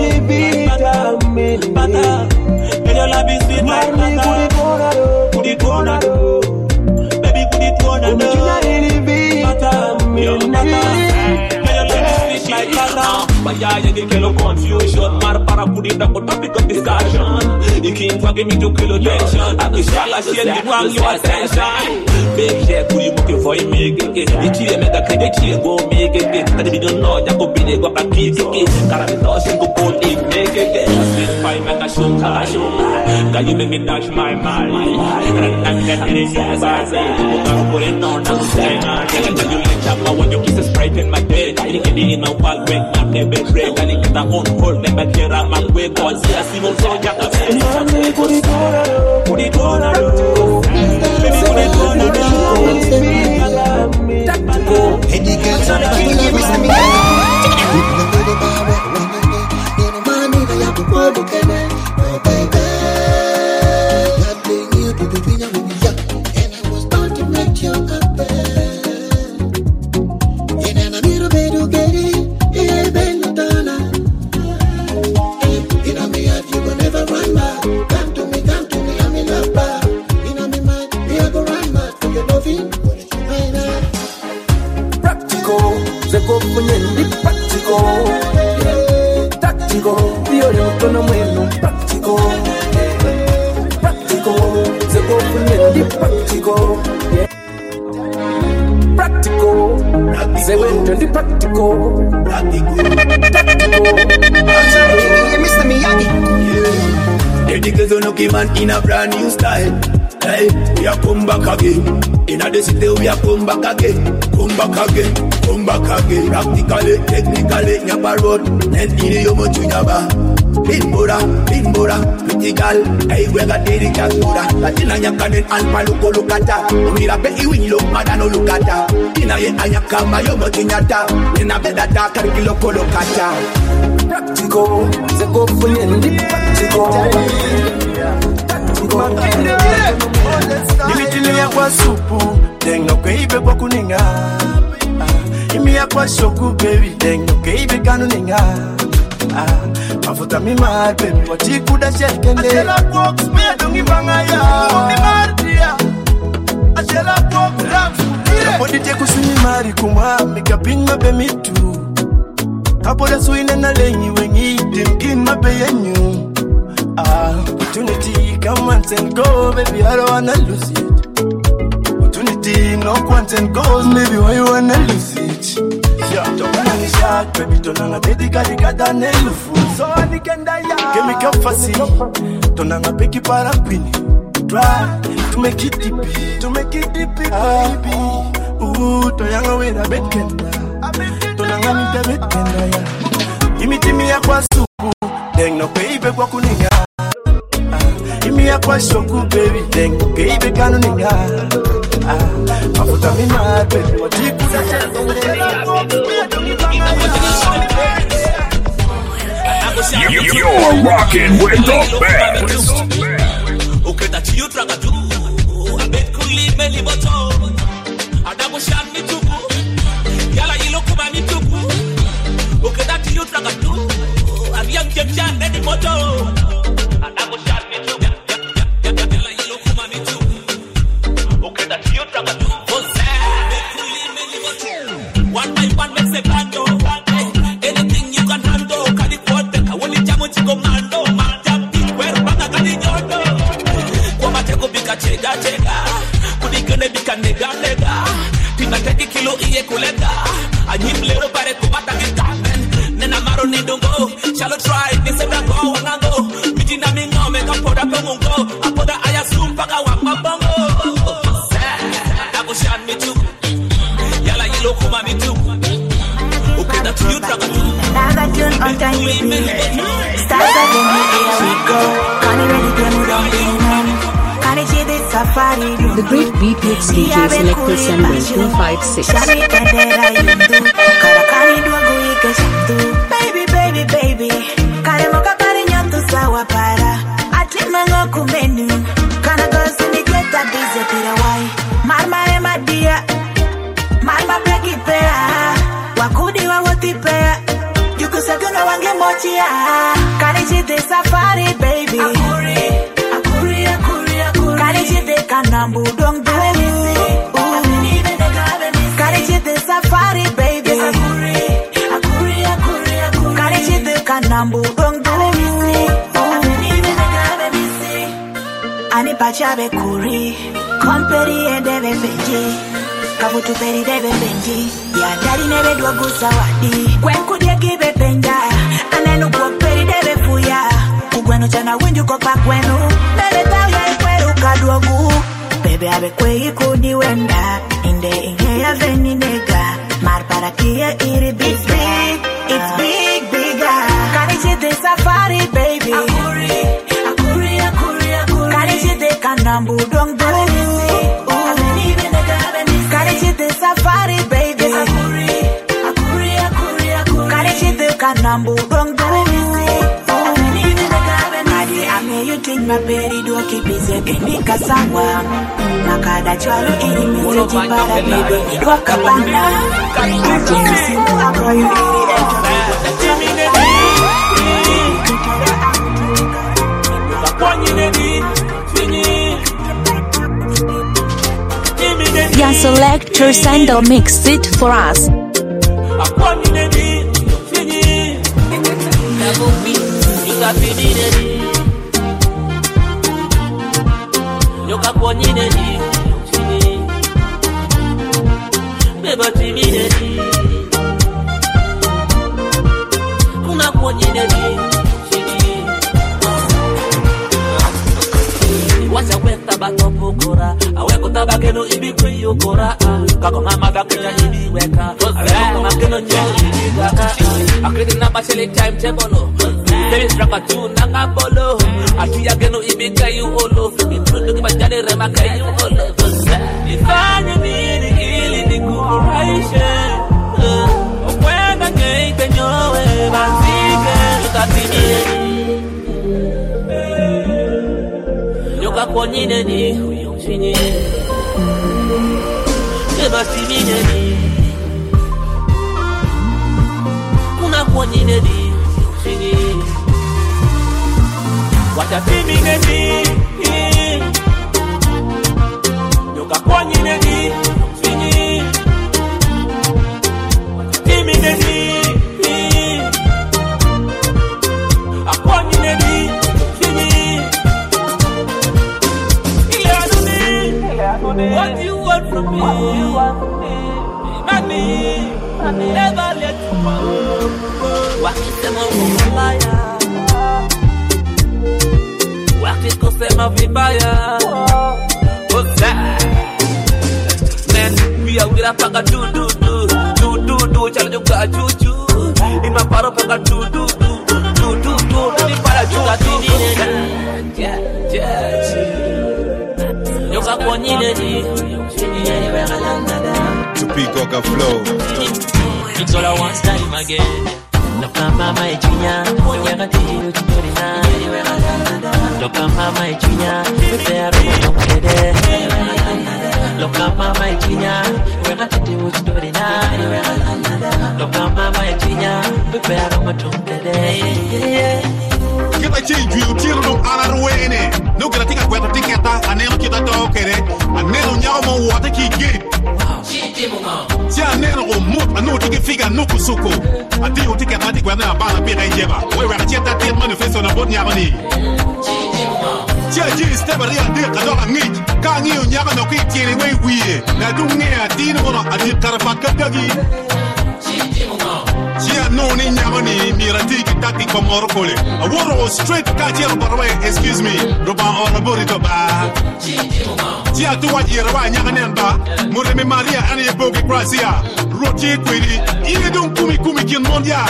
Bata, bata. Can you love me sweet like bata? Put it on a dose. Baby, put it on a dose. Bata, bata. Can you love me sweet like bata? Vaya, you get lo confusion. Mar para put it up with topic of discussion. You can't forget me to kill attention. I wish all I see and want your attention. Big share, could you book it for you make it? You cheer, make a credit, you go make it. But if you don't know, you go be the go back, keep it. Carabinous and go pull it, make it. This fight, make a show, show. Can you make me touch my mind? And I'm getting it, yes, I say. I'm putting on the stand. I tell you, let up when you kiss a sprite in my bed. I think it in my wall, break my never break. I think that won't hold them back here at my way. God, see, I see no song, you can say. Put it on a road, put it on a road. Baby, put it on a road. Eddie girls are the king, you miss me. And I was born to make you happy. And I'm a little bit of getting it, Ben Madonna. You know me, if you will never run back. Come to me, come to me, I'm in love back. You know me, man, we are going to run back for your loving. Practical, the go for the practical. Tactical, the other one to know practical. Practical, the go for the practical. Practical, they went to the practical. Tactical, Mister Miyagi. Dedicated to man in a brand new style. Hey, we are come back again. In a the city, we are come back again. Come back again, come back again. Practically, technically, nyaba road. Then in the yomo chunyaba. Bimbora, bimbora, pretty girl. Hey, we got the richest mora. Latina nyakanen alpa luko lukata. Umira be iwin look madano lukata. Ina ye anyaka mayomo chinyata. Ina be data karikilo kolokata. Practical, the go for the practical. Imitili ya kwa supu, dengo keibe boku ninga. Imi ya kwa shoku baby, dengo keibe kanu ninga. Mafuta mi mad baby, wati kuda shekende. Ashela box me dongi banga ya. Mi mardia. Ashela box rap. Podi te kusuni mari kuma, mika pinga be mitu. Kapoda suine na lenyi wengi, dimkin mabe yenyu. Ah, opportunity, come once and go, baby, I don't wanna lose it. Opportunity, no once and goes, maybe why you wanna lose it? Yeah, don't wanna lose it. yak, baby tonanga bedi kali kata nelufu. So anikenda yak, give me kafasi, tonanga beki parapini. Try to make it deep, to make it deep, baby. Ooh, toyanga wera betkenda, tonanga ni de betkenda ya. Imi timi ya kwa suku, deng no baby kwa kuninga. Imi ya kwa shoku baby, deng baby kanu ninga. Mafuta mina baby, watiku za You, you're rocking with the best. Okay, that's you traga tu. I bet kuli meli boto. Adamu shami tuku. Yala yilo kuma mi tuku. Okay, that's you traga tu. Abiyam jemjan meli boto. Adamu shami tuku. Yala yilo kuma mi tuku. Okay, that's you traga tu. Bet kuli meli boto. One by one makes a bando. Anything you can handle. Kali kote kawani jamu chiko mando. Manjampi kweru banga kali nyondo. Chega chega, kudigene bika nega nega. Tina teki kilo iye kulega. Anyim lero bare kubata kitamen. Nena maro ni dongo. Shall try this and go and go. Mijina mingo meka poda komungo. Apoda aya sumpaka wamba bongo. Dago shan me too. Yala yilo kuma me too. Okay, that's you traga too. Another tune on time with me. Start again, here we go. Can't ready to move on. The great beat mix D J Selector Sendo two five six. Baby, baby, baby. Kare moka kare nyantu sawa para. Ati mango kumenu. Kana gosi ni geta bize pira wai. Marma ema dia. Marma pleki pea. Wakudi wa woti pea. Yuku saguna wange mochia. Kare chite safari, baby. Akuri, akuri, akuri. Kare chite kanambu dong baby. Kare chite safari baby. Akuri, akuri, akuri, akuri. Kare chite kanambu dong baby. Ani pachabe kuri, komperi edeve benji, kavutu peri deve benji. Ya dari neve dua gusawadi, kwenku dia gibe benja. Anenu kwa peri deve fuya, ugwenu chana winju kopa kwenu. Bebe tauya ikweru kaduogu. Bebe abe kwe ikudi wenda, inde inge ya veni nega. Mar para kia iri big big, it's big bigger. Kari chite safari baby. Akuri, akuri, akuri, akuri. Kari chite kanambu dong baby. Kari chite safari baby. Akuri, akuri, akuri, akuri. Kari chite kanambu dong baby. You think my baby do keep busy, baby, kasangwa. Nakada chwalu ili message para baby, wakabana. Kati simu ako you Ya Selector Sendo mix it for us. Yoka kwanyine ni chini beba timine ni kuna kwanyine ni chini wacha weta batopo kora aweko tabakeno ibikwe yokora kako ngamada kenya ibiweka aweko makeno nyeli gaka akidi na bachele time table baby straka tu nanga bolo ati ageno ibika you olo itrundo kibajane rema kai you olo ifanye nini ili nikurahishe okwenda ngei penyowe bazike utatini yoka konyine ni uyuchini beba timine ni kuna konyine ni uyuchini wacha timine ni yoka konyine ni uyuchini wacha timine ni akonyine ni uyuchini ile aduni what do you want from me money, never let you go. Walk it them a liar. Walk it cause them a vibaya. What's that? Man, we are with a pack of do do do do do do. Challenge you got juju. In my part of pack of do do do do do do. In para you got do do. Yeah yeah. You got one in it. To peacock a flow. It's all I want time again. Look at mama e junior, we were going to do it to do now. Look at mama e junior, we bear a today. Look at mama e junior, we were going to do it to do now. Look at mama e junior, we bear a today. Get a change, you tear them out of the way. No, get a ticket, where the ticket, and never get a dog, and never know what the key get. Tia neno o mut anu tiki figa nuku suku. Ati o tiki atati kwa na bala pira jeba. We wa tia ta tia manifesto na bot nyabani. Tia ji step ria de kadora ngit. Ka ngi o nyaba no ki tiri we wiye. Na du nge ati no no ati karafa kadagi. Tia no ni nyabani mirati ki taki komoro kole. A woro straight ka tia barwe excuse me. Roba ora burito ba. Tia tu wa ira wa nyagane ba. Mureme Maria ani epoke krasia. Roti kwiri. Ile dun kumi kumi kin mondia.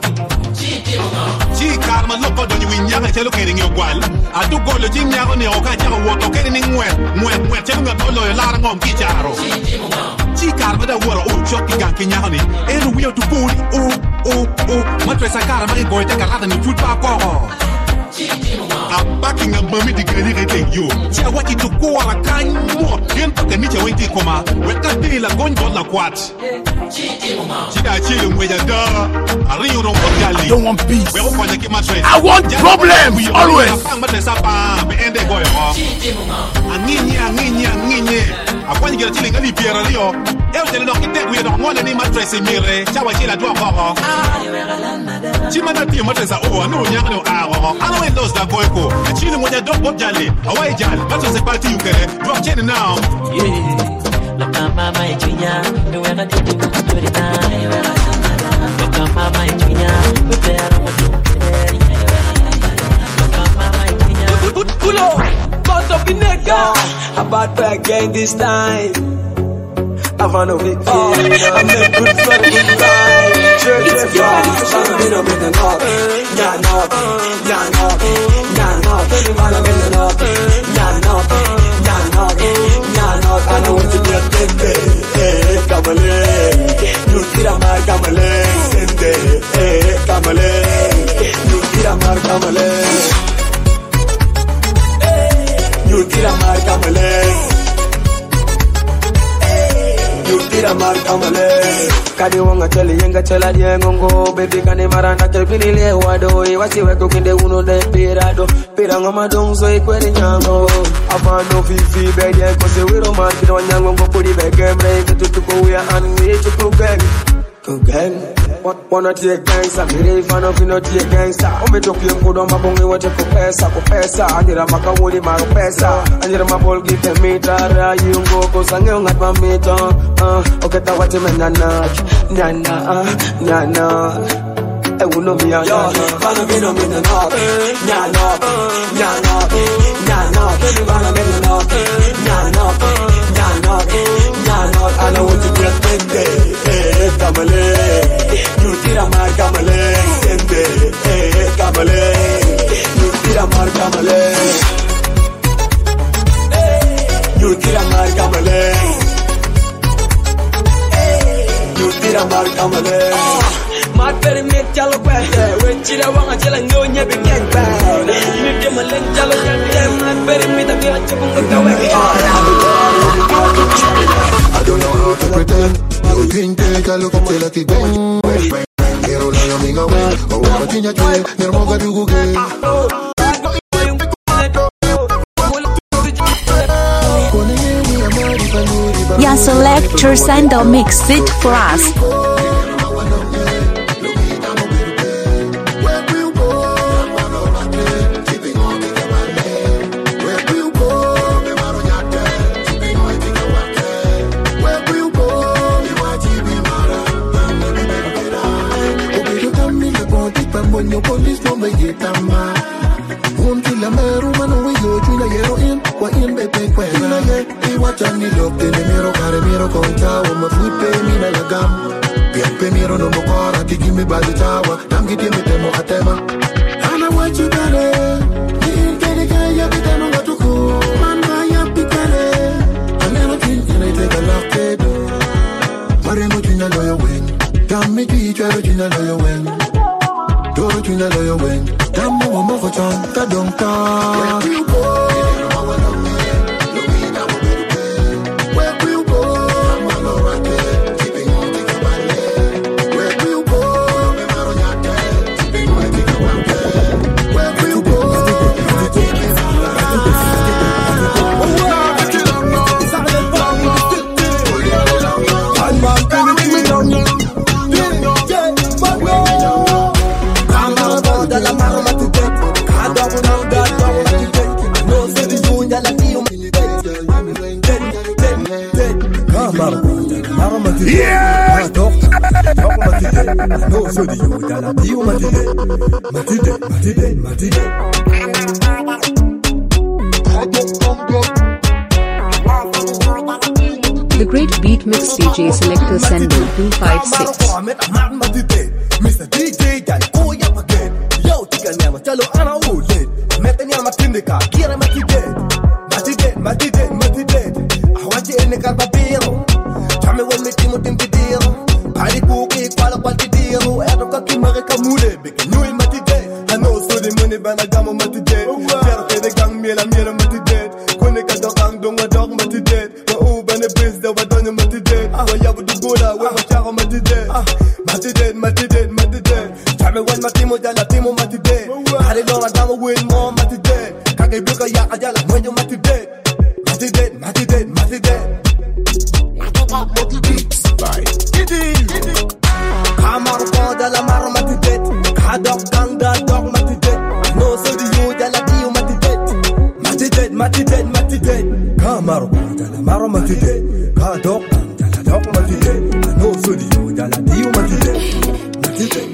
Chi karma loko doni winyanga chelo kering yo gwal. Atu golo chi nyago ne oka chako woto kering ni ngwe. Ngwe ngwe chelo nga dolo yo lara ngom kicharo. Chi karma da wora o choki ganki nyago ni. Eno wiyo tu puri o o o. Matresa karma ngi goite karata ni futba koko. I'm backing up mommy the girl everything you. Tia waki to go ala kan mo. Yen to ke niche wenti koma. We ka de la gonjo la kwat. Tia chile mweja da. Ari you don't want gali. Don't want peace. We open the kima trade. I want problems always. But the sapa be ende go yo. Anginye anginye anginye. Akwani gera chile ngali piera lio. Eu tele no kite we don't want any mattress mire. Chawa chila dwa ko. Chimana ti matressa o anu nyanga no a. Ano those that go echo. A chile when you don't go jolly. Away jolly. That's what's about you can. Drop chain now. Yeah. Look at mama e junior, we were going to do it to do now. Look at mama e junior, we bear a today. Look at mama e junior. Pull up, bounce up in the car. A bad bag gang this time. I found a big kid. I make good fun with time. Church and fries. I'm gonna make a knock. Yeah, knock. Yeah, knock. Yeah, knock. I'm gonna make a knock. Yeah, knock. Yeah, knock. Yeah, knock. I know what to do. Hey, come on. You tira mar, come on. Sente. Hey, come on. You tira mar, come on. You tira mar, come on. You tira mar kamale. Kadi wanga cheli yenga chela diengongo. Baby kani maranda kelpini le wado. Wasi weko kinde uno de pirado. Piranga madongzo ikweli nyango. Afano fifi bege kose wiro man kino nyango ngo pudi bege mre. Tutuko uya anwi chuku gang. Gang. Wanna take gangsta, mire fano kino take gangsta. Ome toki mkodo mabonge wote kupesa, kupesa. Anjira maka woli maro pesa. Anjira mabol give meter. Yungo kosange ungat mamita. Uh, oketa wati me nana, nana, nana. I will know me a yo. Fano kino me nana, nana, nana, nana. Fano kino nana, nana, nana, nana. I know what to get pende, eh, kamale. You tira mar kamale, sende, eh, kamale. You tira mar kamale. You tira mar kamale. You tira mar kamale. My permit jalo kwete, when chila wanga chila nyonya bigeng bang. You get my leg jalo kwete, my permit a bit chunga kawe. I don't know how to pretend. You think that I look at you like a gang. Quiero la amiga wey, o una tiña que, mi hermosa tu gugue. Ya Selector Sando mix it for us. Where will you go? me yetama. Un kila meru manu we yo chuna yero in wa in be pe kwena ye e wa chani lok de mero kare mero konta o ma fute mi na lagam bien pe mero no mo kora ti give me body tawa tam gidi me temo atema ana wa chukare in kene kaya ya bitano ngatuko man ba ya pikare ameno tin ina take a look at do mare mo chuna lo yo wen tam me ti charo chuna lo yo wen do chuna lo yo wen tam mo mo ko chan ta dong ta you go Yeah! No, so the you dala dio matide, matide, matide, matide. The great beat mix D J selector Sendo two five six. Mister D J dan oh ya again. Yo tika nyama chalo ana ule. Meta nyama tindika, kira matide. Matide, matide, matide. Awaje ene karbabiro. Chame wen me timo timpidiro. Pari kuki kwala kwaltidiro. Edo kaki mare kamule. Beke nui matide. Ano so de money bana gamo matide. Pero te de gang miela miela matide. Kone ka dog ang donga dog matide. Wa u bane biz da wadonyo matide. Wa yabu du gola we wa charo matide. Matide, matide, matide. Chame wen matimo jala timo matide. Hare lora damo win mo matide. Kage buka ya ajala mwenyo matide. Matide, matide, matide. Kamar ko dala maro matidet, kadok gang da dog matidet. No so di you dala dio matidet, matidet, matidet, matidet. Kamar ko dala maro matidet, kadok gang dala dog matidet. No so di you dala dio matidet, matidet.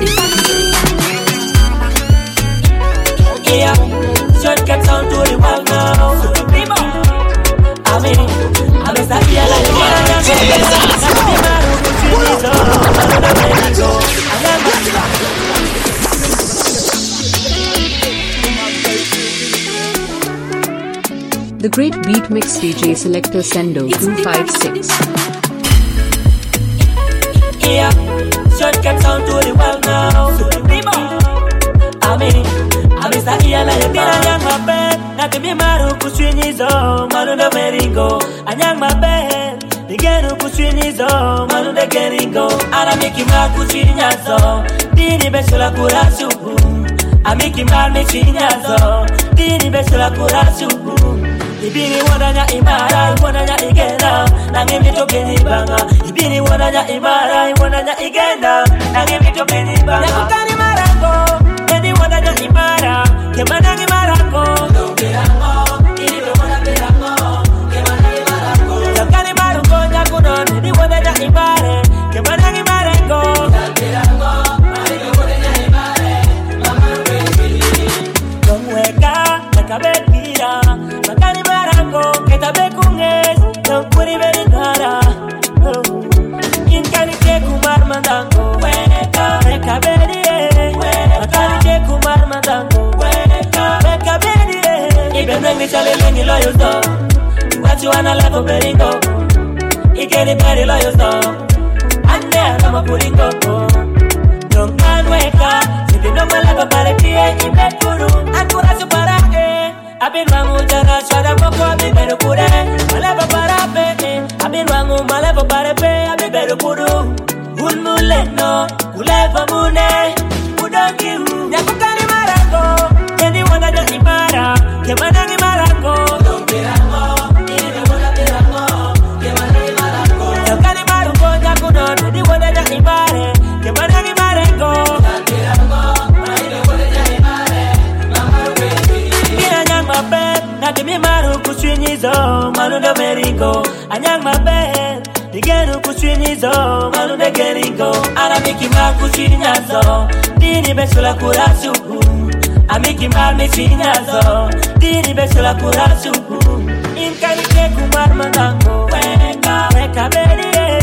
Yeah, shortcut down to the world now. I mean, I'm a star The great beat mix D J selector Sendo two five six. Yeah, shortcut down to the world now. I mean, I'm a star here like a young my bed. Not to be maru kushinizo, maru the meringo. A young my bed. Digenu kushinizo, maru the geringo. Ara miki ma kushinizo. Dini besula kurashuku. Amiki ma mixinizo. Dini besula kurashuku. Ibini wadanya imara, wadanya igenda. Nangi mito kenibanga. Ibini wadanya imara, wadanya igenda. Nangi mito kenibanga. Yakukani marango, eni wadanya imara. Kemanangi marango, dongerango. Iribe wadaberango, kemanangi marango. Yakukani marango, nyakunon, eni wadanya imara. Kemanangi marango, dongerango. Iribe wadanya imara. Mamaru baby. Dongweka, nakabekira. Makani marango, ketabekunges. Dongkuri berindara. Inkani kekumar mandango. Weka, rekabediye. Makani kekumar mandango. Weka, rekabediye. Ibe mwengi chale lengi loyo sto. What you wanna love for beringo. Ikeri beri loyo sto. Ande arama puringo. Dongan weka. Siti no malaba pare pie ibe kuru. Ankura supara eh. Abin wangu jara shara moko abi beru kure. Malaba para pe. Abin wangu malaba pare pe abi beru kuru. Unmule no. Kuleva mune. Udongi hu. Yakukani marango. Yeni wana ja imara. Kemanangi marango. Dongerango. Iribe wana berango. Kemanangi marango. Yakukani marango. Yakudon. Yeni wana ja imare. Kemanangi marango. Dongerango. Iribe wana ja imare. Mamaru baby. Mina nyang mabe. Nati mi maru kushinizo. Manundo meringo. Anyang mabe. Digenu kuchinizo Malunde geringo Aramiki makuchinyazo Dini besula kurasuku Amiki mamichinyazo Dini besula kurasuku Imkanike kumar mangango